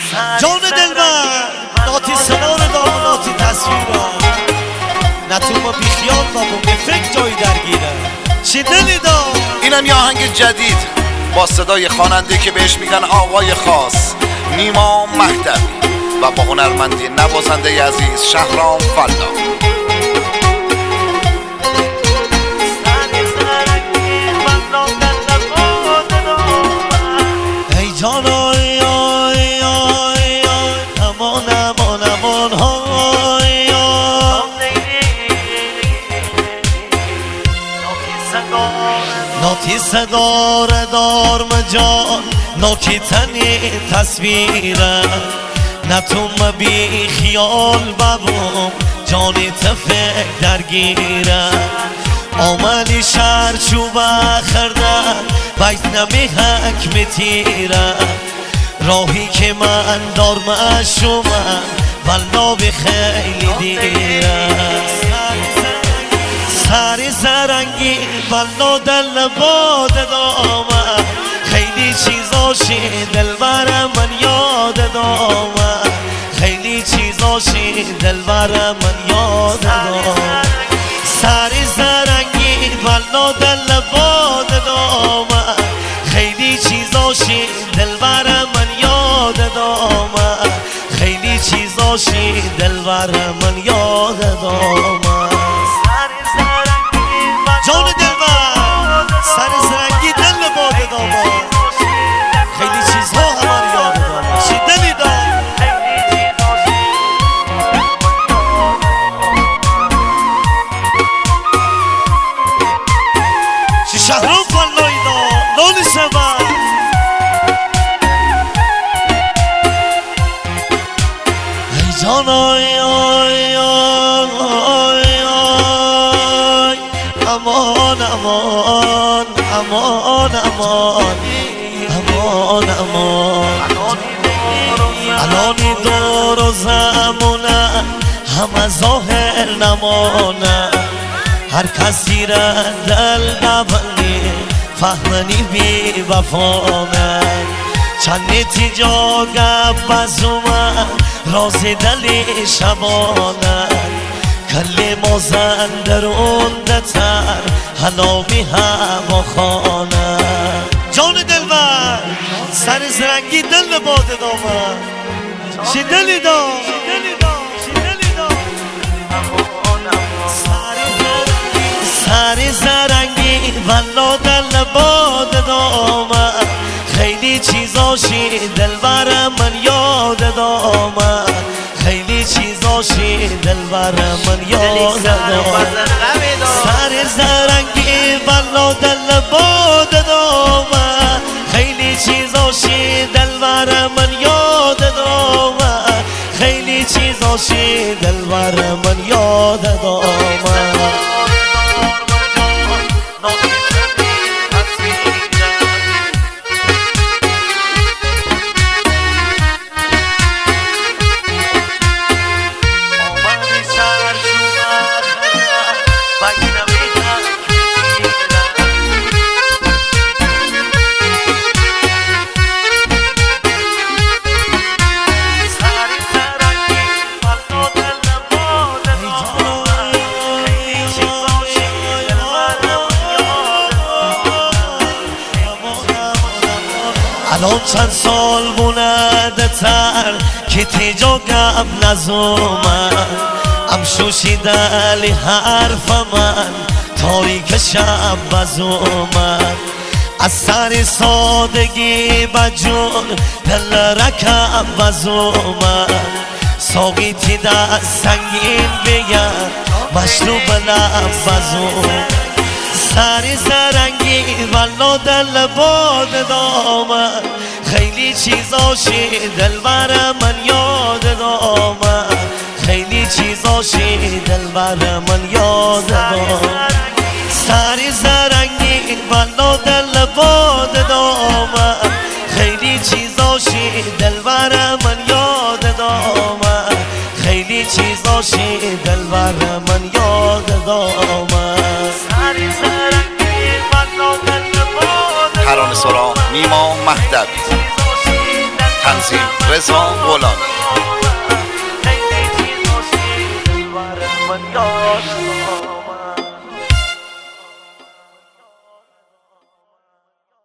جان دلبر ناتی سنار دام ناتی تصویرم نتوما بیخیال بابا به فکر جایی درگیره چی دلی دام. اینم یه آهنگ جدید با صدای خواننده که بهش میگن آقای خاص، نیما مهدوی، و با هنرمندی نوازنده عزیز شهرام فلا. ای جان آی آی آی امان امان امان های ناتی صدار دار مجان ناکی تنی تصویره نتوم بی خیال ببوم جانی تفک درگیره آملی شهر چوبه خردن بیت نمی حکم تیره راهی که من دارم شما والله به خیلی دیره سری زرنگی والله دل باد دامه خیلی چیزاشی دلبر من یاد دامه خیلی چیزاشی دلبر من یاد دامه سری زرنگی والله دل باد دامه خیلی چیزاشی دلبر من یاد دامه خیلی چیزاشی دلبر من یاد دامه جان دلبر سر زرنگی دل باد دامه خیلی چیزها همار یاد دامه چی دلی دام. چی شهرام فلایی دام لولی سبا ای جان آی آی آی آی امان امان امان امان امان امان الانی دور و زمونه همه ظاهر نمانه هر کسی را دل نبندی فهمنی بی وفانه چندی تیجا گپ بزومه راز دلی شبانه کلی مازن درون دتر حلامی هوا خانه جان دلبر سر زرنگی دل باد دامه چی دلی دام سر زرنگی والله دل باد دامه خیلی چیزاشی دلبر من یاد دامه خیلی چیزاشی دلبر من یاد دامه سر زرنگی والله دل باد دامه خیلی چیزاشی دلبر من یاد دامه خیلی چیزاشی دلبر من یاد دامه الان چند سال بونده تر که تیجا گم نزومن ام شوشیدلی حرف من تاریک شب بزومن از سر سادگی بجون دل رکم بزومن ساقی تی دست سنگین بگن مشروب لب بزومن سر زرنگی والله دل باد دامه خیلی چیزاشی دلبر من یاد دامه خیلی چیزاشی دلبر من یاد دامه سر زرنگی والله دل باد دامه خیلی چیزاشی دلبر من یاد دامه خیلی چیزاشی دلبر من یاد دامه ترانه سرا نیما مهدوی. تنظیم رضا غلامی.